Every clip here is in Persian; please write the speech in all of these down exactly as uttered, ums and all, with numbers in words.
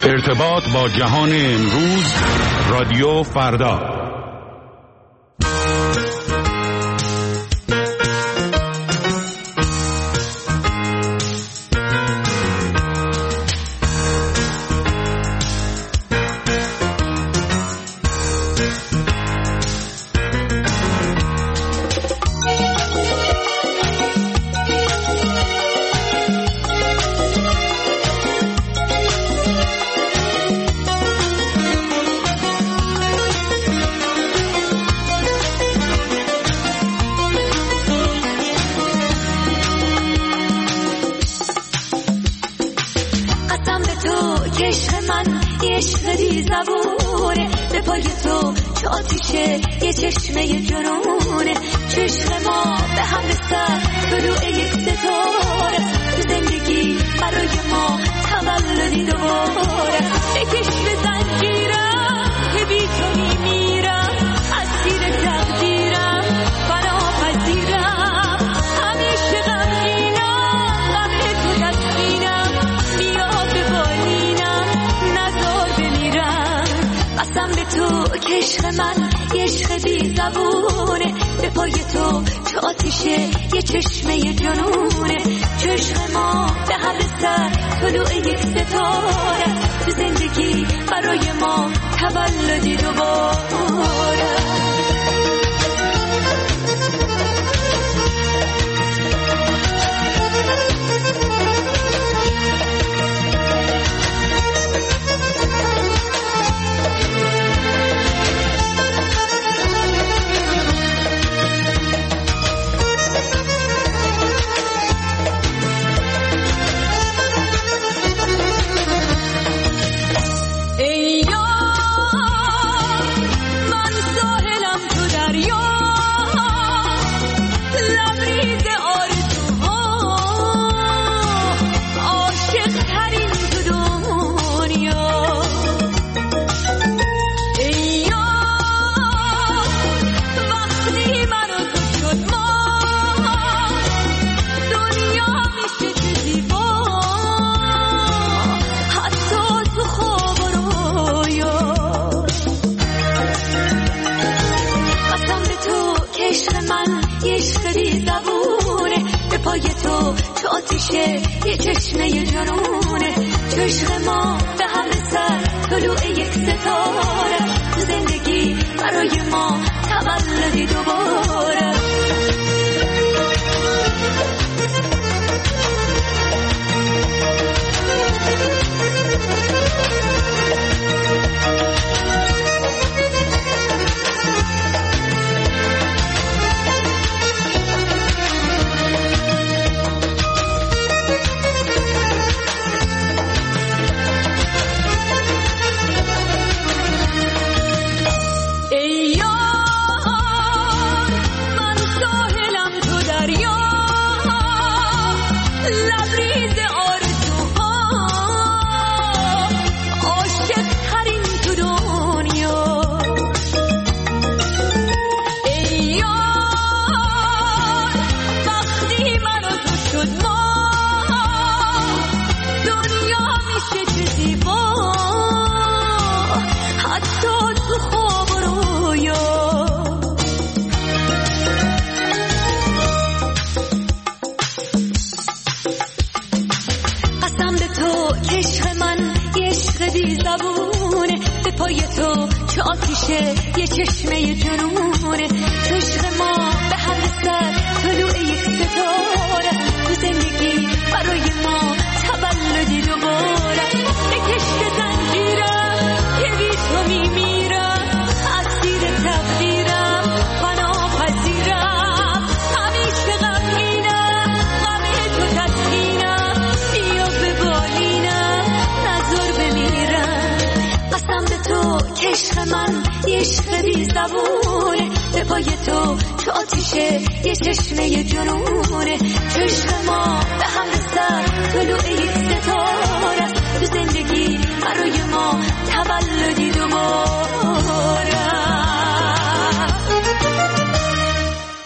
ارتباط با جهان امروز، رادیو فردا.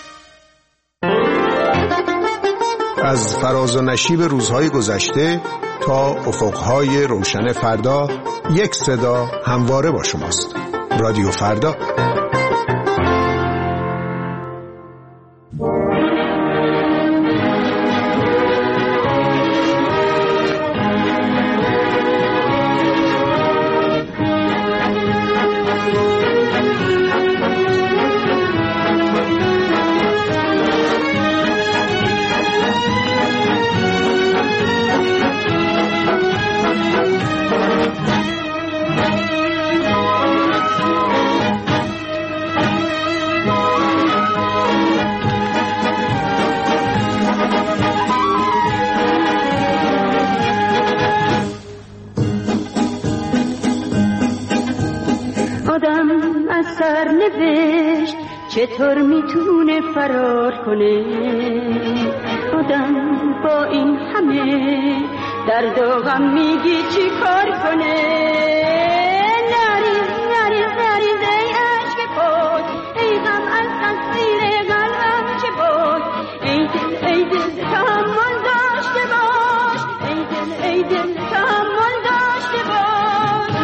از فراز و نشیب روزهای گذشته تا افقهای روشن فردا یک صدا همواره با شماست. رادیو فردا. چطور میتونه فرار کنه آدم با این همه درد و غم؟ میگی چی کار کنه؟ نریز نریز نریز ای عشق پاک، ای غم از تصویر قلبم چه باک. ای دل ای دل تحمل داشته باش، ای دل ای دل تحمل داشته باش.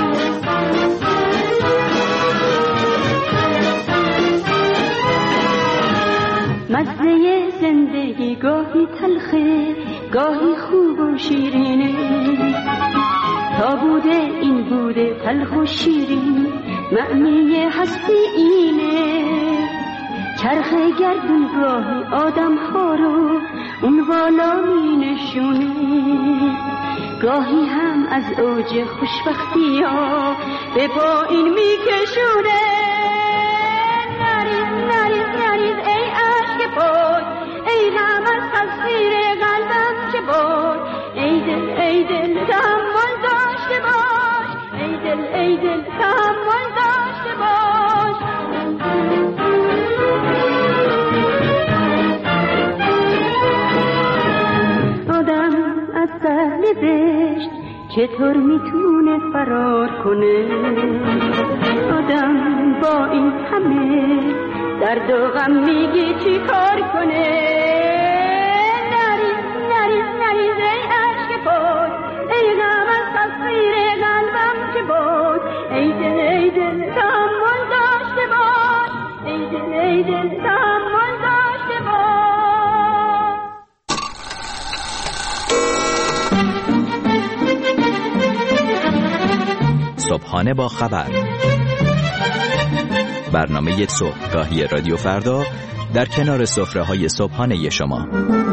مزه زندگی گاهی تلخه گاهی خوب و شیرینه، تا بوده این بوده تلخ و شیرین، معنی هستی اینه. چرخ گردون گاهی آدم ها رو اون بالا می نشونه، گاهی هم از اوج خوشبختی ها به پایین می کشونه. نریز نریز نریز ای عشق پاک، ای غم از تصویر قلبم چه باک. ای دل ای دل تحمل داشته باش، ای دل ای دل تحمل داشته باش. آدم از سهل بهشت چطور میتونه فرار کنه؟ آدم با این همه درد و غم میگی چی کار کنه؟ نریز نریز نریز ای عشق پاک، ای غم از تصویر قلبم چه باک. ای دل ای دل تحمل داشته باش، ای دل ای دل تحمل داشته باش. صبحانه با خبر، برنامه صبحگاهی رادیو فردا در کنار سفره‌های صبحانه شما.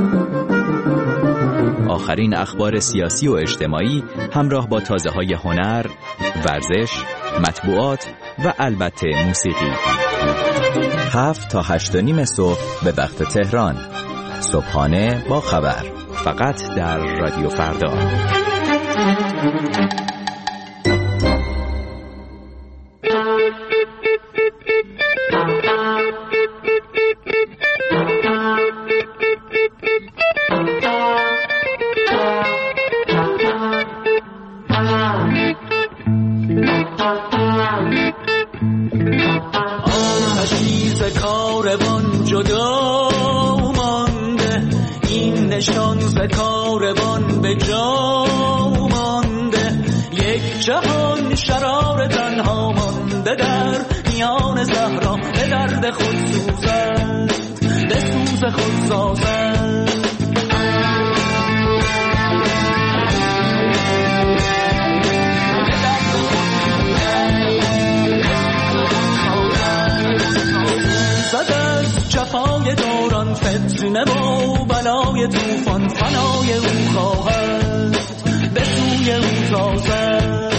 آخرین اخبار سیاسی و اجتماعی همراه با تازه‌های هنر، ورزش، مطبوعات و البته موسیقی. هفت تا هشت و نیم صبح به وقت تهران. صبحانه با خبر، فقط در رادیو فردا. جفای دوران فتنه و بلای توفان فنای او خواهد به سوی او تازد.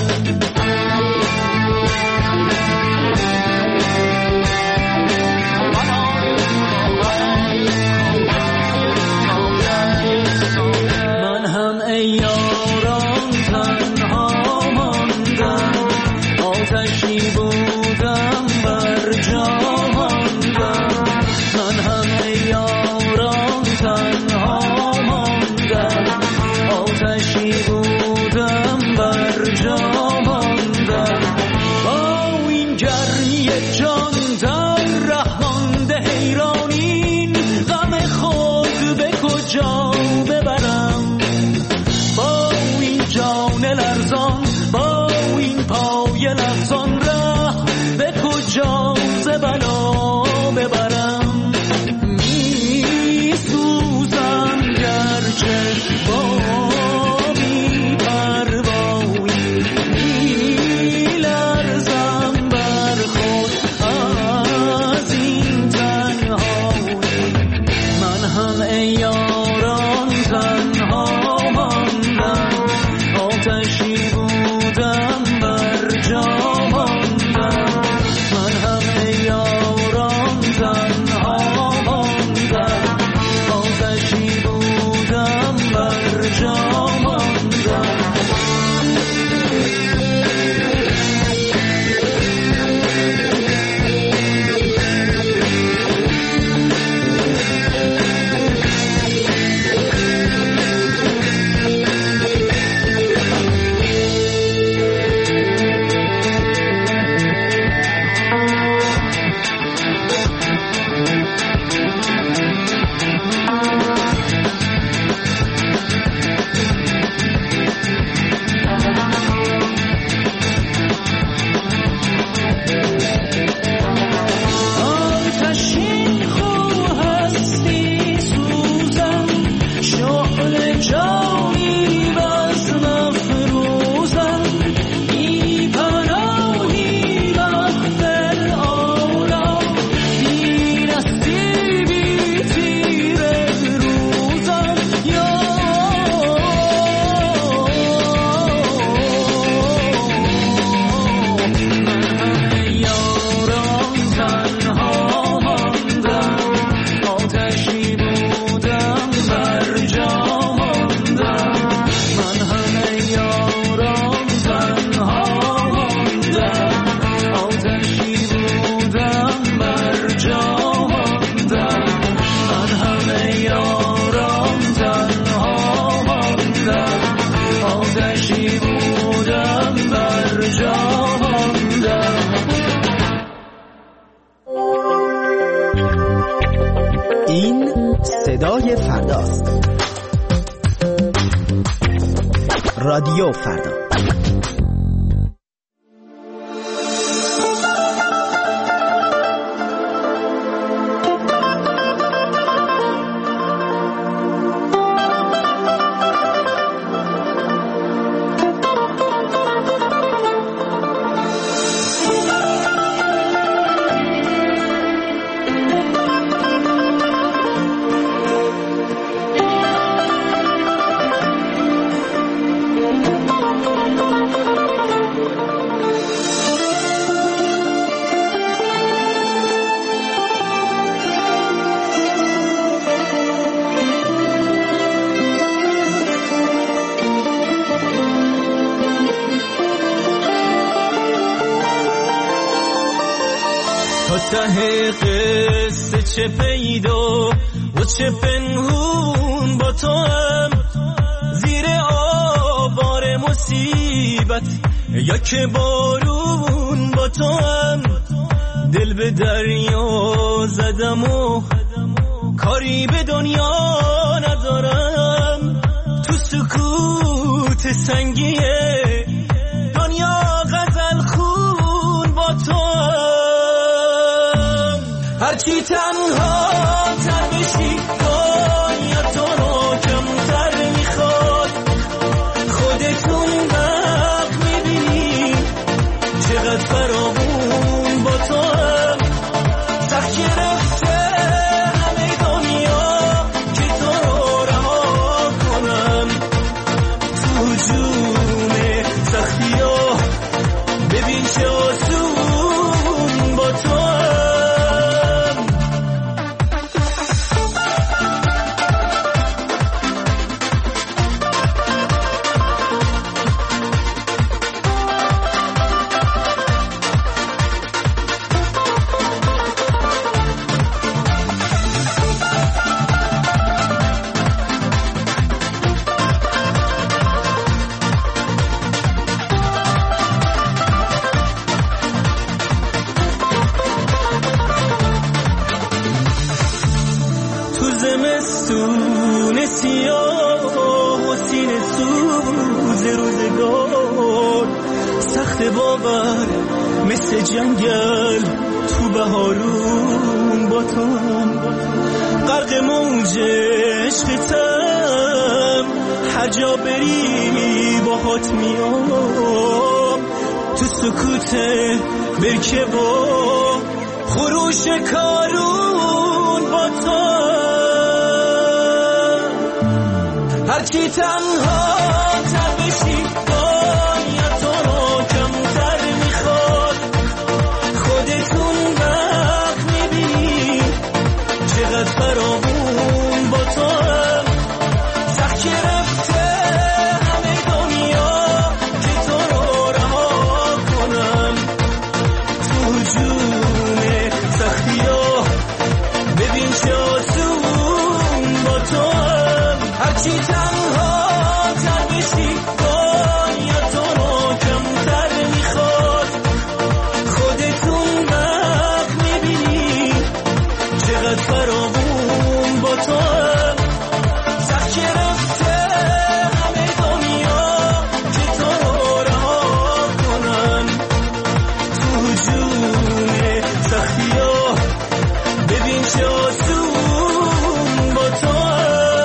من هم ای یاران تنها ماندم، آتشی بودم بر جان. با این لرزان با این پای لرزان ره به کجا ز بلا ببرم می سوزم گرچه با بی پروایی می لرزم بر خود از این تنهایی من هم ای یاران تنها ماندم آتشی بودم بر جا ماندم من هم ای یاران تنها ماندم آتشی بودم بر جا ماندم آتشین خو هستی سوزم شعله جانی بس مفروزم بی پناهی وقت العالم بی نصیبی تیر روزم یا یاران تنها ماندم آتشی بودم بر جا ماندم من همه یاران تنها ماندم آتشی بودم بر جا ماندم من همه یاران تنها ماندم آتشی بودم بر جا ماندم این صدای فرداست. رادیو فردا. ته قصه چه پیدا و چه پنهون با تو هم زیر آوار مصیبت یا که بارون با تو هم دل به دریا زدم و کاری به دنیا ندارم تو سکوت سنگیه دنیا غزل خون با تو هم هرچی تنها تر بشی دنیا تو رو کمتر میخواد خودتون وقت میبینی چقدر فراوون با تو هم سخت گرفته همه دنیا که تو رو رها کنم تو جون سختی ها ببین چه آسون با تو هم سخت باور مثل جنگل تو بهارون با تو غرق موج عشقتم، هر جا بری باهات میام، تو سکوت برکه و خروش کارون با تو. هرچی تنها تر بشی باید تو رو کمتر میخواد، خودتون وقت میبینی چقدر فراوون با تو هم، سخت گرفته همه دنیا که تو رو رها کنم، تو هجوم سختی ها ببین چه آسون با تو هم. هرچی تنها تر بشی باید تو رو کمتر میخواد، خودتون وقت میبینی چقدر فراوون با تو هم، سخت گرفته همه دنیا که تو رو رها کنن، تو هجوم سختی ها ببین چه آسون با تو هم.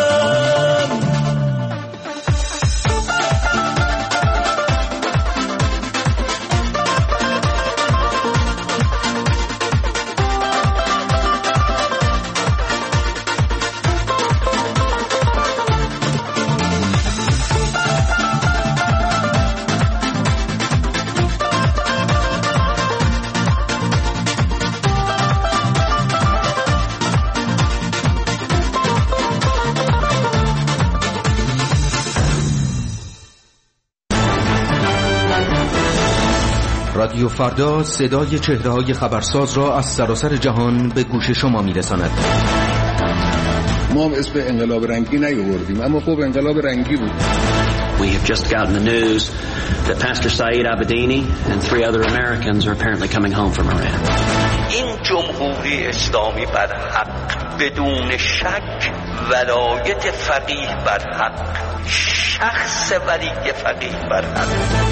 رادیو فردا صدای چهره‌های خبرساز را از سراسر جهان به گوش شما می‌رساند. ما هم اسم انقلاب رنگی نیاوردیم، اما خب انقلاب رنگی بود. We have just gotten the news that Pastor Saeed Abedini and three other Americans are apparently coming home from Iran. این جمهوری اسلامی بر حق، بدون شک ولایت فقیه بر حق، شخص ولی فقیه بر حق.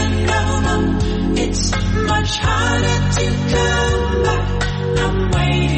It's much harder to come back. I'm waiting.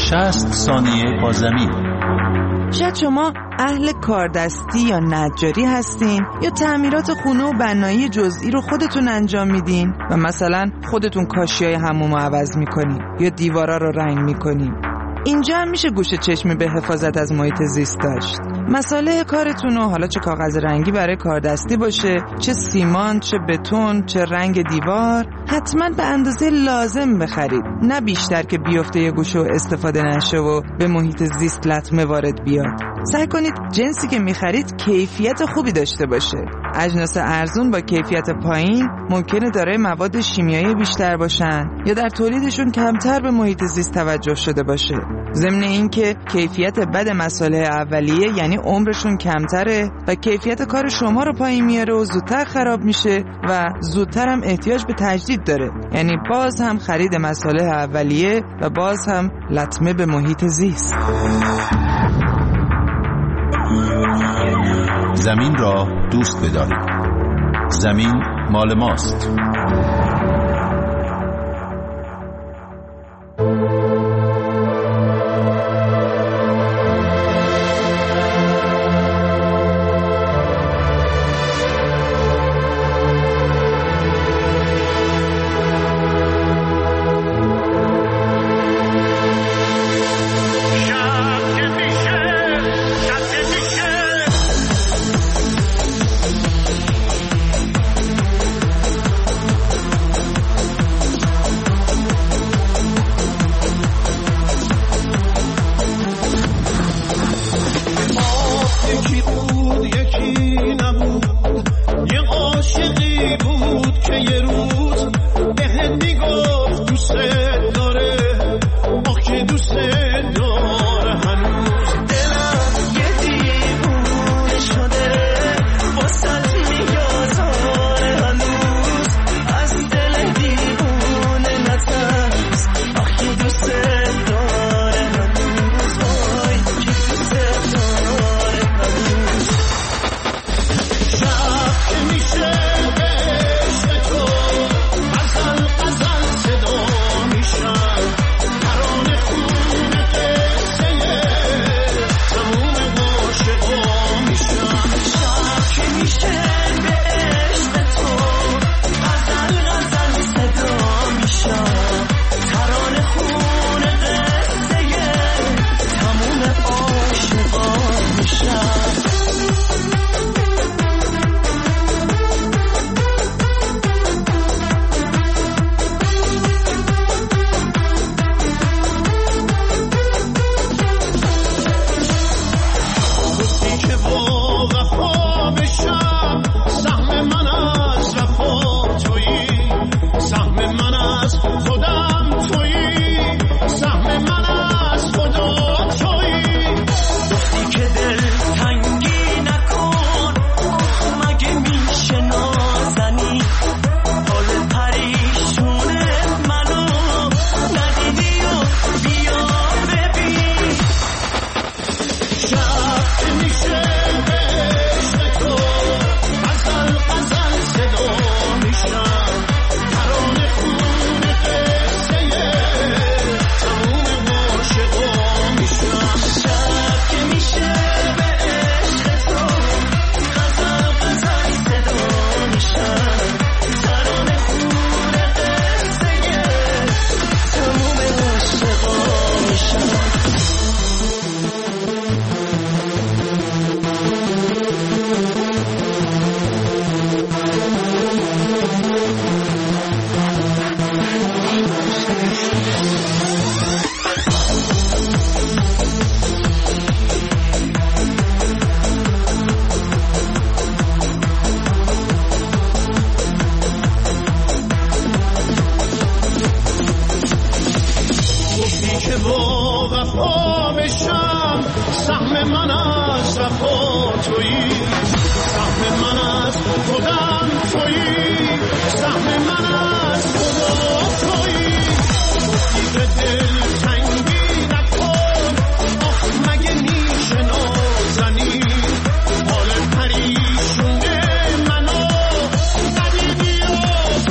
شصت ثانیه با زمین. شاید شما اهل کاردستی یا نجاری هستین یا تعمیرات خونه و بنایی جزئی رو خودتون انجام میدین و مثلا خودتون کاشیای حموم رو عوض میکنین یا دیوارا رو رنگ میکنین. اینجا هم میشه گوشه چشمی به حفاظت از محیط زیست داشت. مساله کارتون رو حالا چه کاغذ رنگی برای کاردستی باشه، چه سیمان، چه بتون، چه رنگ دیوار، حتما به اندازه لازم بخرید، نه بیشتر که بیفته یه گوشه و استفاده نشه و به محیط زیست لطمه وارد بیاد. سعی کنید جنسی که میخرید کیفیت خوبی داشته باشه. اجناس ارزون با کیفیت پایین ممکنه دارای مواد شیمیایی بیشتر باشن یا در تولیدشون کمتر به محیط زیست توجه شده باشه. ضمن این که کیفیت بد مساله اولیه یعنی عمرشون کمتره و کیفیت کار شما رو پایین میاره و زودتر خراب میشه و زودتر هم احتیاج به تجدید داره، یعنی باز هم خرید مساله اولیه و باز هم لطمه به محیط زیست. زمین را دوست بدارید. زمین مال ماست.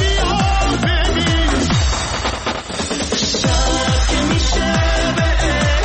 شب که میشه به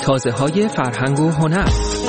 تازه‌های فرهنگ و هنر.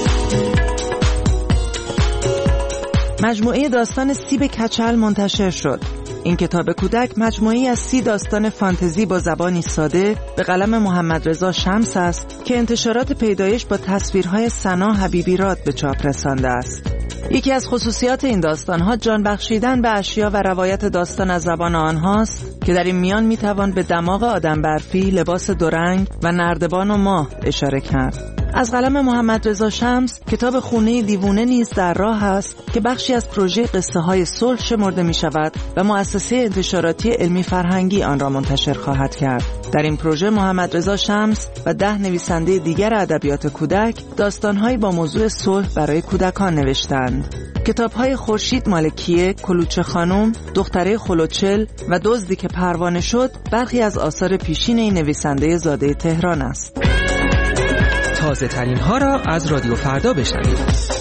مجموعه داستان سیب کچل منتشر شد. این کتاب کودک مجموعه‌ای از سی داستان فانتزی با زبانی ساده به قلم محمدرضا شمس است که انتشارات پیدایش با تصویرهای ثنا حبیبی راد به چاپ رسانده است. یکی از خصوصیات این داستان‌ها جان بخشیدن به اشیا و روایت داستان از زبان آنهاست که در این میان میتوان به دماغ آدم برفی، لباس دورنگ و نردبان و ماه اشاره کرد. از قلم محمدرضا شمس کتاب خونه دیوونه نیز در راه است که بخشی از پروژه قصه های صلح شمرده می شود و مؤسسه انتشاراتی علمی فرهنگی آن را منتشر خواهد کرد. در این پروژه محمدرضا شمس و ده نویسنده دیگر ادبیات کودک داستانهایی با موضوع صلح برای کودکان نوشتند. کتاب‌های خورشید مالکیه، کلوچه خانم، دختره خلوچل و دزدی که پروانه شد برخی از آثار پیشین این نویسنده زاده تهران است. تازه ترین ها را از رادیو فردا بشنوید.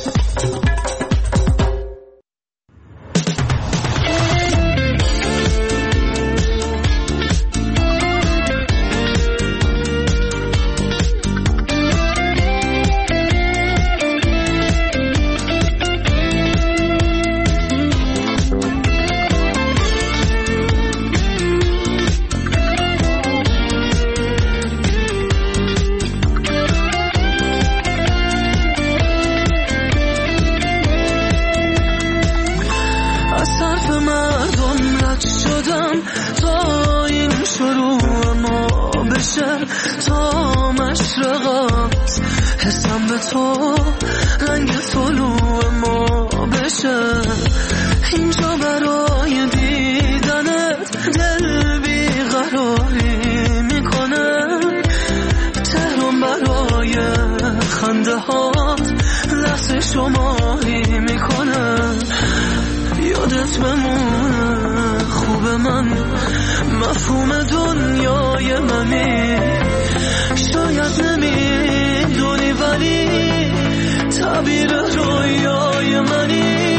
تا مشرقات حسم به تو رنگ طلوع ما بشه، اینجا برای دیدنت دل بیقراری میکنه، تهران برای خنده هات لحظه شماری میکنه، یادت بمونه خوب من مفهوم دنیای منی، شاید نمیدونی ولی تعبیر رویای منی،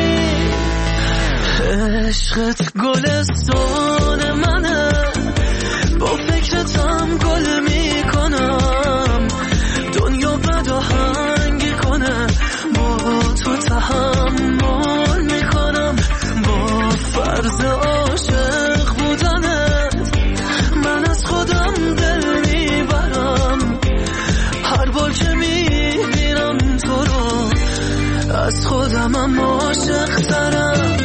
عشقت گلستان منه، با فکرتم گل میکنم، دنیا بد و هنگی کنه با تو تحمل میکنم، با فرض عاشق بودنت من از خودم دل میبرم، هر بار که میبینم تو رو از خودمم عاشق ترم.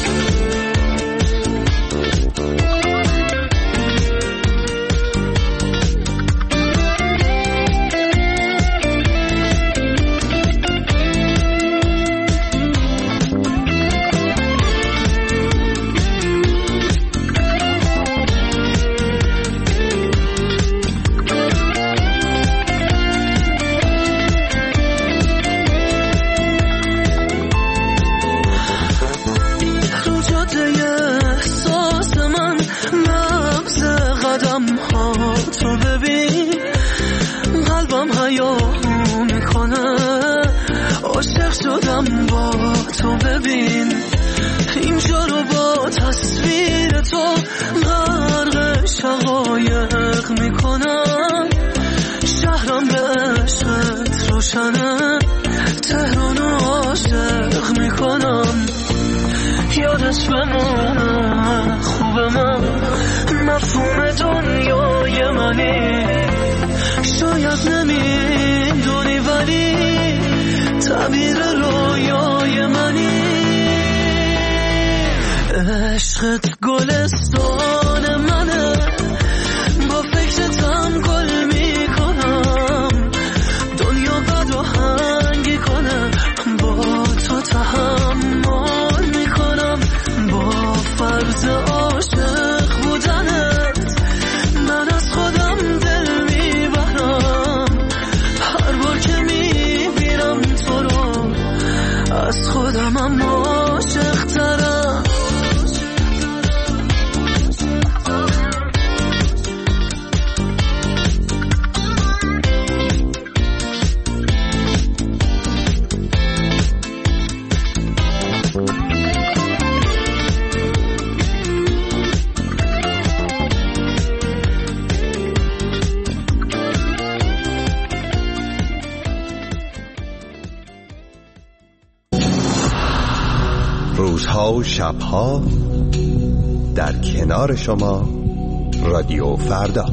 تو ببین قلبم حیاهو میکنه، عاشق شدم با تو ببین، اینجا رو با تصویر تو غرق شقایق میکنم، شهرم به عشقت روشنه، تهران عاشق میکنم، یادش بمونه خوب من مفهوم دنیای منی، شاید نمیدونی ولی تعبیر رویای منی، عشقت گلستان منه، با فکرتم گل میکنم، دنیا بد و هنگی کنه با تو تحمل میکنم، با فرض عاشق بودنت من از خودم دل میبرم، هر بار که میبینم تو رو از خودمم عاشق ترم. روزها و شبها در کنار شما رادیو فردا.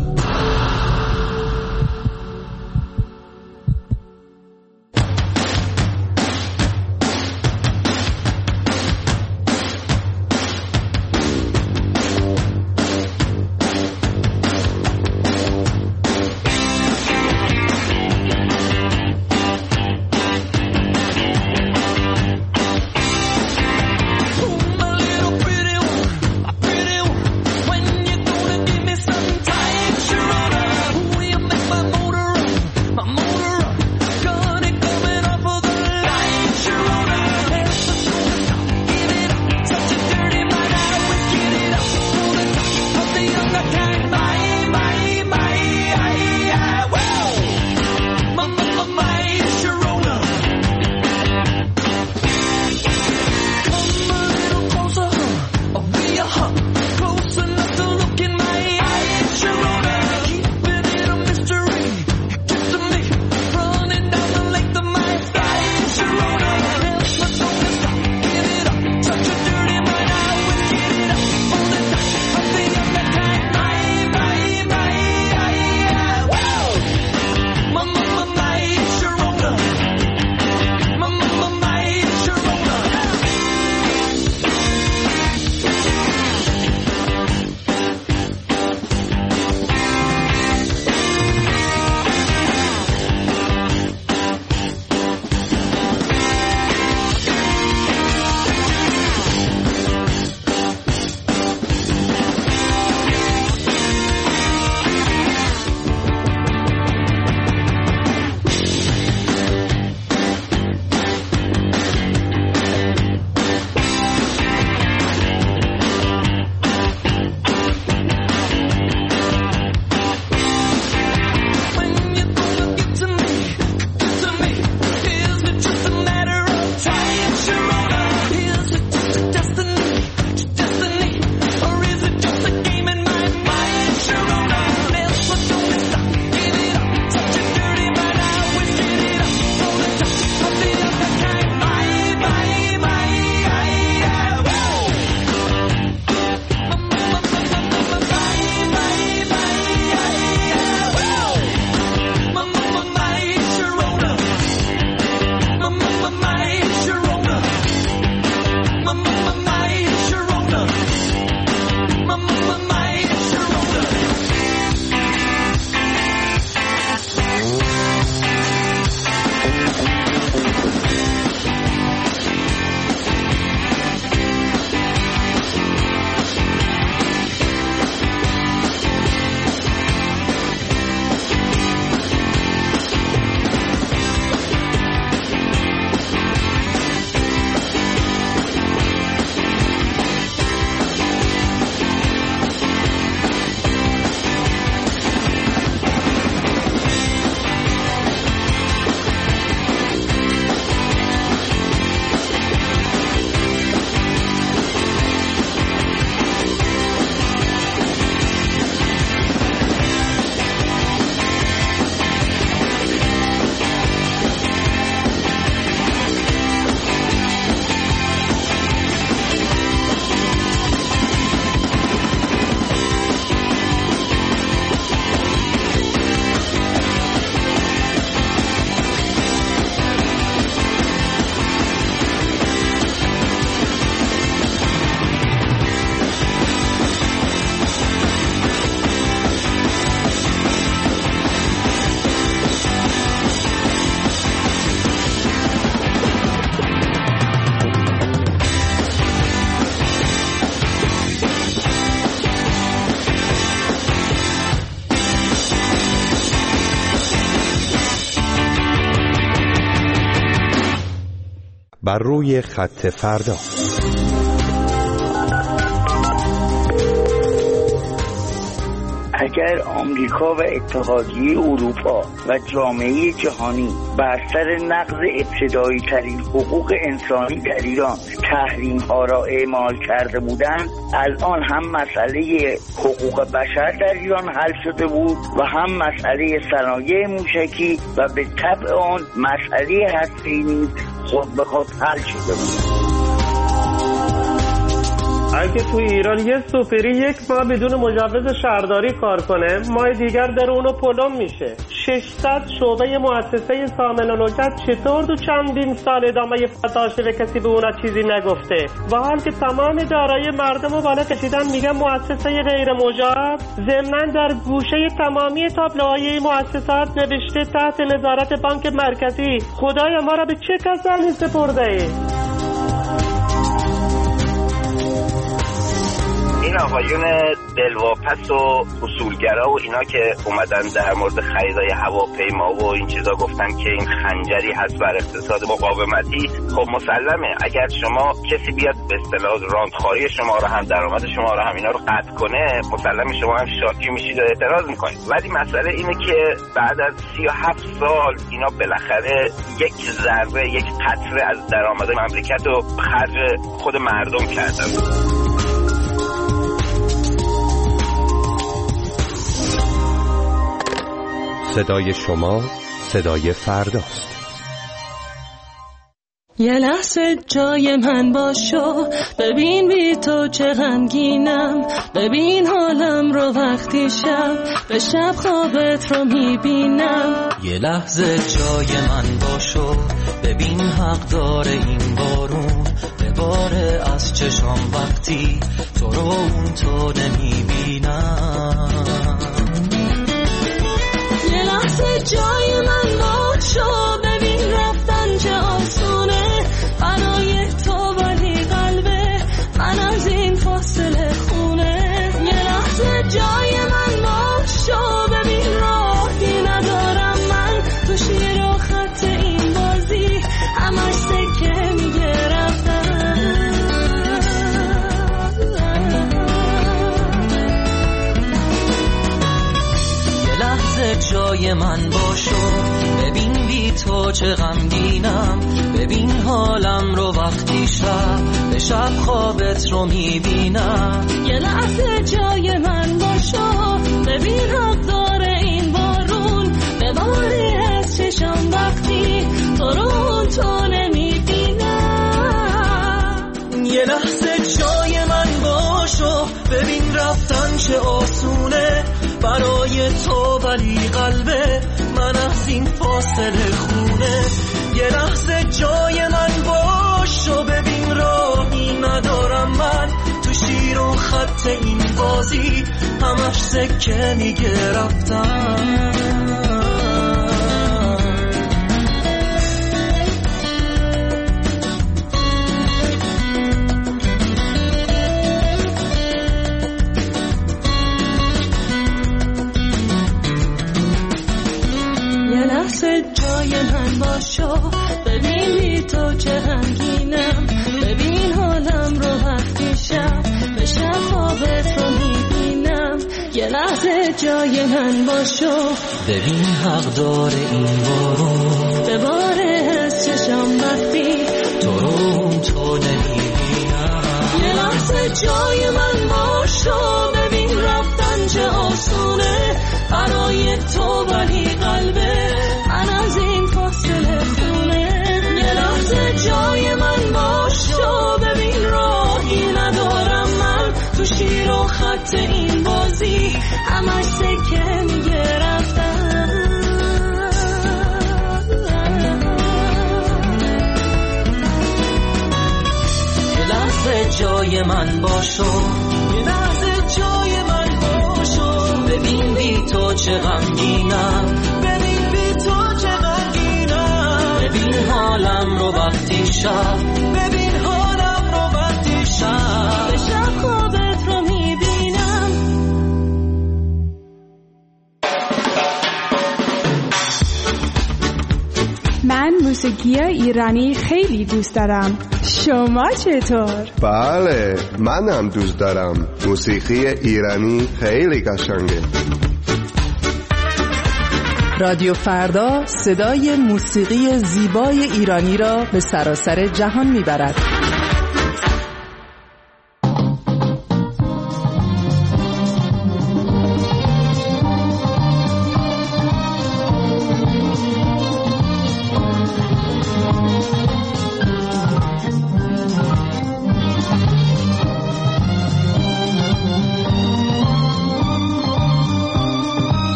بر روی خط فردا. اگر آمریکا و اتحادیه اروپا و جامعه جهانی بر سر نقض ابتدایی ترین حقوق انسانی در ایران تحریم ها را اعمال کرده بودند، الان هم مسئله حقوق بشر در ایران حل شده بود و هم مسئله صنایع موشکی و به طبع آن مسئله هسته‌ای نیز خود به خود حل شده بود. اگه تو ایران یه سوپری یک ماه بدون مجوز شهرداری کار کنه، ماه دیگر در اونو پلم میشه. ششصد شعبه مؤسسه سامن الوجد چطور دو چندین سال ادامه داشته و کسی به اونا چیزی نگفته؟ و حال که تمام دارایی مردم رو بالا کشیدن میگن مؤسسه غیر مجاب. ضمناً در گوشه تمامی تابلوهای مؤسسات نوشته تحت نظارت بانک مرکزی. خدای ما را به چه کسانی سپرده ای؟ این آقایون دلواپس و اصولگرا و اینا که اومدن در مورد خریدای هواپیما و این چیزا گفتن که این خنجری هست بر اقتصاد مقاومتی، خب مسلمه اگر شما کسی بیاد به اصطلاح راندخواری شما رو هم درآمد شما رو هم اینا رو قطع کنه، مسلمه شما هم شاکی میشید و اعتراض میکنید. ولی مسئله اینه که بعد از سی و هفت سال اینا بالاخره یک ذره یک قطره از درآمد مملکت رو خرج خود مردم کردن. صدای شما صدای فرداست. یه لحظه جای من باشو، ببین بی تو چه غمگینم، ببین حالم رو وقتی شب به شب خوابت رو میبینم. یه لحظه جای من باشو، ببین حق داره این بارون بباره از چشام وقتی تو رو اون تو نمیبینم. یه لحظه جای من باشو، ببین رفتن چه آسونه برای تو، ولی قلبه من از این فاصله خونه. یه لحظه جای من باشو، ببین راهی ندارم من تو شیر و خط این بازی، همش سکه میگه رفتن. جای من باشو، ببین بی تو چه غمگینم، ببین حالم رو وقتی شب به شب خوابت رو میبینم. یه لحظه جای من باشو، ببین حق داره این بارون بباری از چشم وقتی تو رو تو نمیبینم. یه لحظه جای من باشو، ببین رفتن چه آسونه برای تو، ولی قلبه من از این فاصله خونه. یه لحظه جای من باشو، ببین راهی ندارم من تو شیر و خط این بازی، همش سکه میگه رفتن. جای من باشو، ببین بی تو چه غمگینم، ببین حالم رو وقتی شب به شب خوابت رو میبینم. یه لحظه جای من باشو، ببین حق داره این بارون بباره از چشم وقتی تو رو تو نمیبینم. یه لحظه جای من باشو، ببین رفتن چه آسونه برای تو، ولی قلبه من از این فاصله خونه. یه لحظه جای من باشو، ببین راهی ندارم من تو شیر و خط این بازی، همش سکه میگه رفتن. یه لحظه جای من باشو، یه لحظه جای من باشو، ببین بی تو چه غمگینم، ببین بی تو چه غمگینم، ببین حالم رو وقتی شب، ببین حالم رو وقتی شب به شب خوابت رو میبینم. من موسیقی ایرانی خیلی دوست دارم. شما چطور؟ بله، منم دوست دارم. موسیقی ایرانی خیلی قشنگه. رادیو فردا صدای موسیقی زیبای ایرانی را به سراسر جهان میبرد.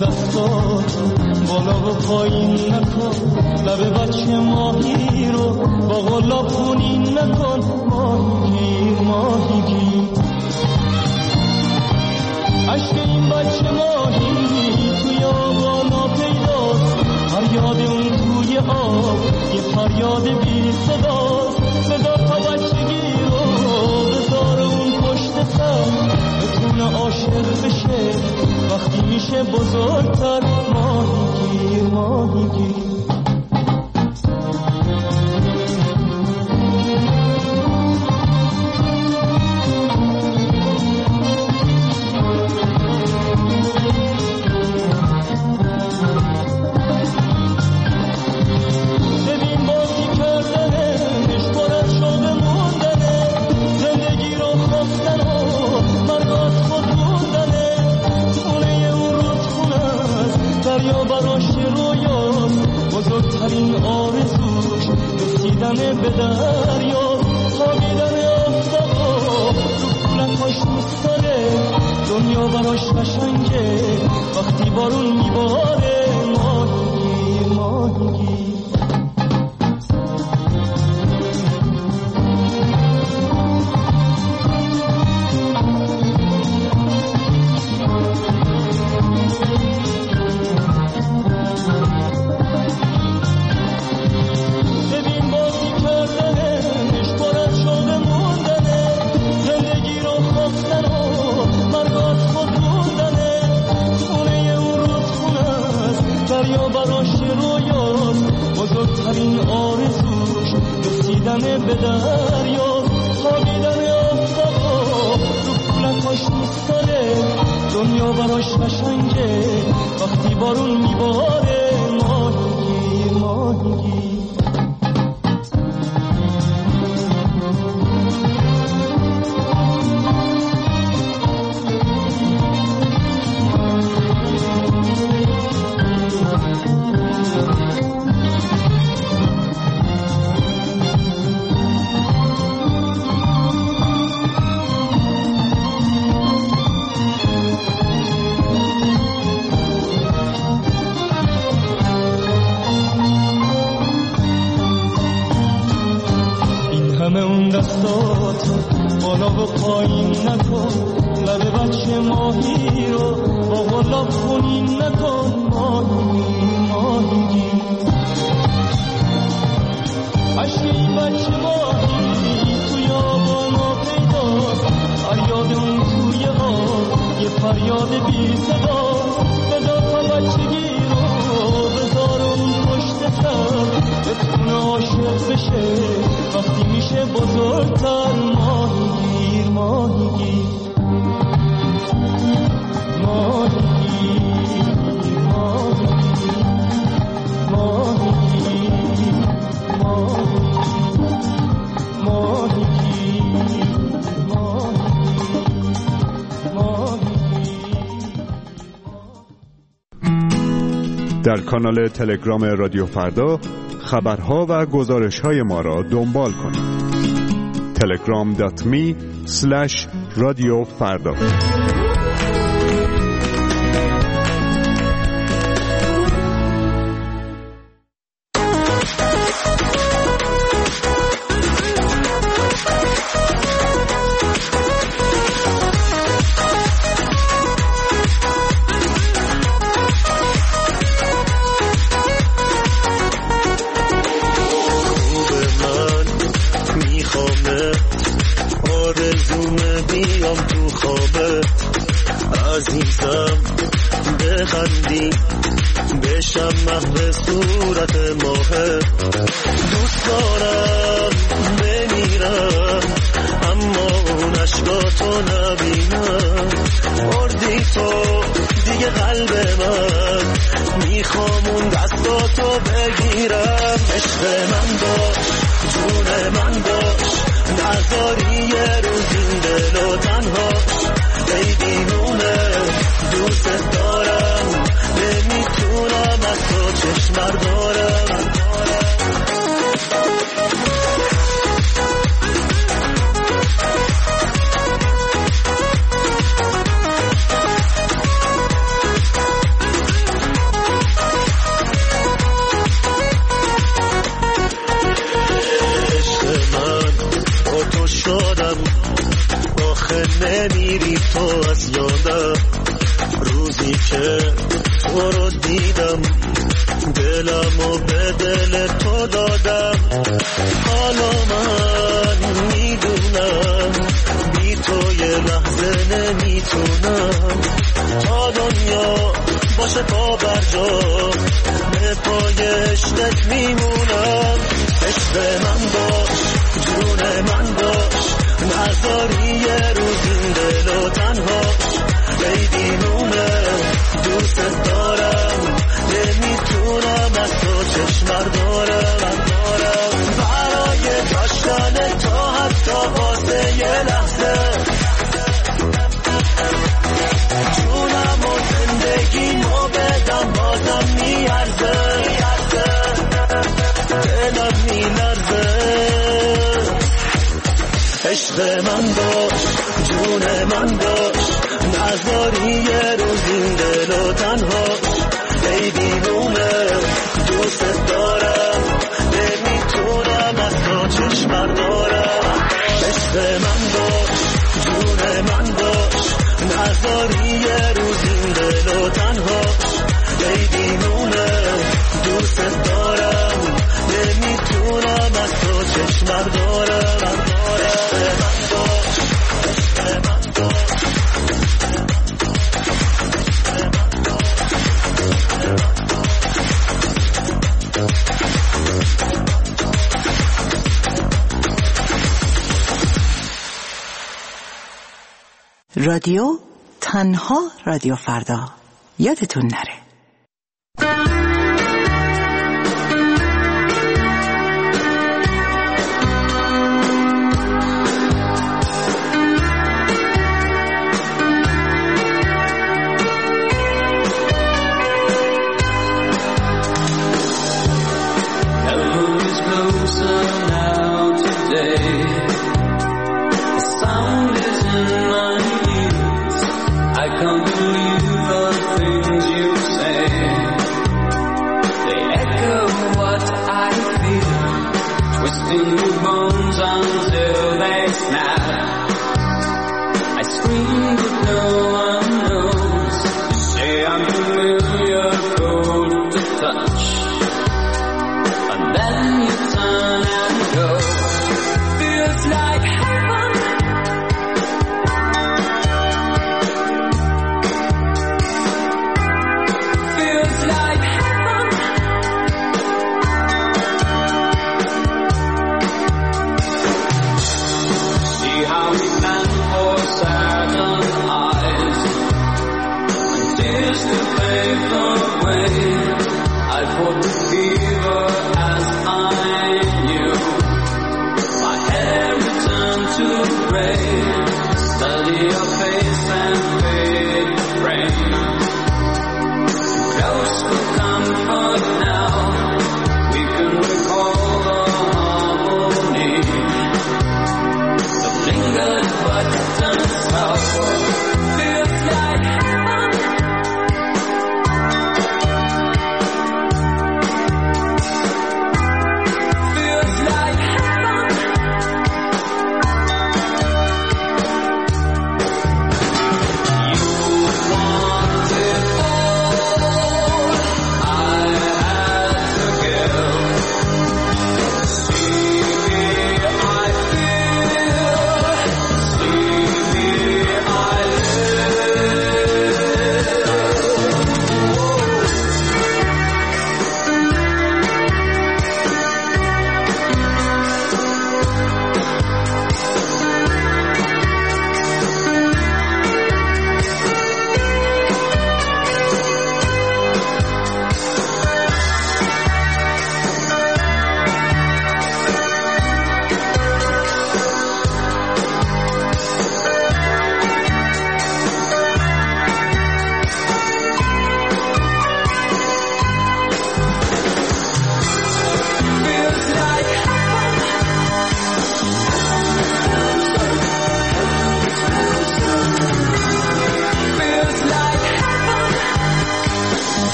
دستاتو بالا و پایین نکن، لب بچه ماهی رو با غلاب خونین نکن. ماهی ماهی عشق این بچه ماهی توی آبانا پیداست، فریاد اون توی آب یه فریاد بی صداست. صدا تا بچگی رو بذار اون پشت سر، بتونه عاشق بشه وقتی میشه بزرگتر. ماهی گیر ماهی گیر بزرگترین آرزوش رسیدن به دریا، خوابیدن آفتابا رو کولکاش دوست داره. دنیا براش قشنگه وقتی بارون میباره. ماهی ماهی بزرگترین آرزوش رسیدن به دریا، خوابیدن آفتابا رو کولکاش دوست داره. دنیا براش قشنگه وقتی بارون میباره. ماهی ماهی دستاتو بالا و پایین نکن، لب بچه ماهی رو با غلاب خونین نکن. ماهی ماهی عشق این بچه ماهی توی آبانا پیداست، فریاد اون توی آب یه فریاد بی صداست. صدا تا بچگی رو بذار اون پشت سر، بتونه عاشق بشه وقتی میشه بزرگتر. ماهی گیر ماهی گیر ماهی گیر ماهی گیر ماهی گیر ماهی در کانال تلگرام رادیو فردا خبرها و گزارش‌های ما را دنبال کنید. تلگرام دات می اسلش رادیو فردا. عزیزم بخندی بشم محو صورت ماه، دوست دارم بمیرم اما اون عشقاتو نبینم. مردی تو دیگه قلب من، میخوام اون دستاتو بگیرم. عشق من داشت جون من داشت، نذاری یه روز این دل و تنهاش. ای دیوونه دوست دارم، نمیتونم از تو چشم بردارم. شدم آخه نمیری تو از یادم روزی که تو رو دیدم دلمو به دل تو دادم حالا من میدونم بی تو یه لحظه نمیتونم تا دنیا باشه پا بر جا به پای عشقت میمونم عشق من باش جون من باش نذاری یه روز این دل و تنهاش بیدینونه دوست دارم نمیتونم از تو چشم بردارم برای داشتن تا حتی واسه یه لحظه جونم و زندگیمو بدم بازم میارزه دلم میلرزه عشق من باش جون من باش نذاری یه روز این دل و تنهاش ای دیوونه دوست دارم نمیتونم از تو چشم بردارم عشق من باش جون من باش نذاری یه روز این دل و تنهاش ای دیوونه دوست دارم نمیتونم از تو چشم بردارم عشق من باش عشق من باش رادیو تنها رادیو فردا یادتون نره. You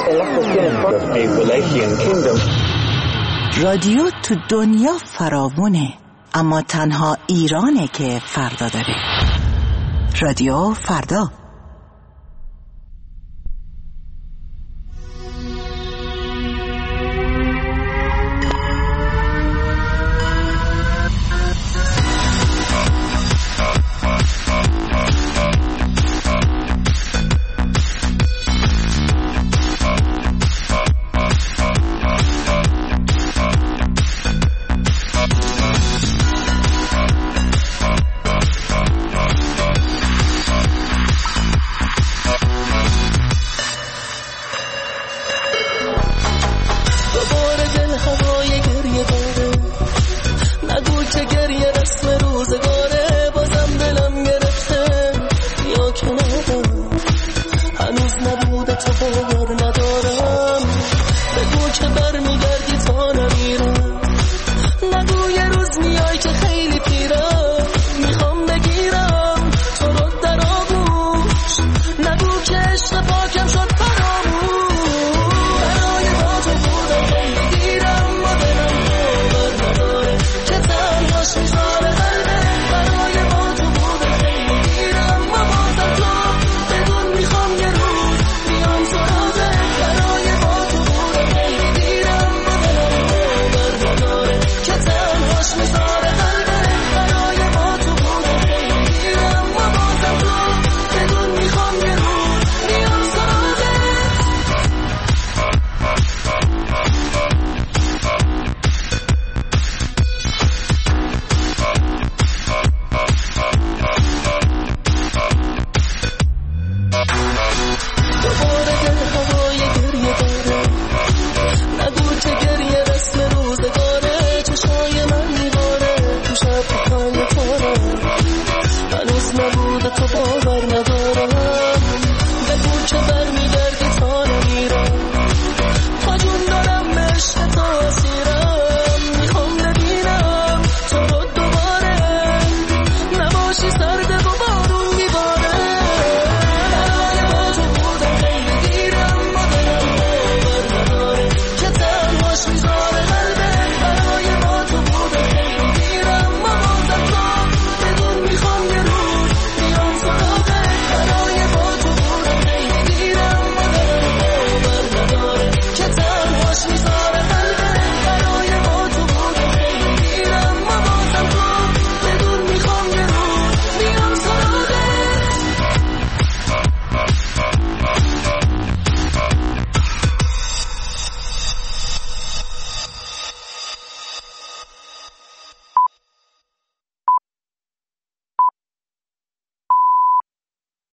رادیو تو دنیا فراوونه، اما تنها ایرانه که فردا داره. رادیو فردا.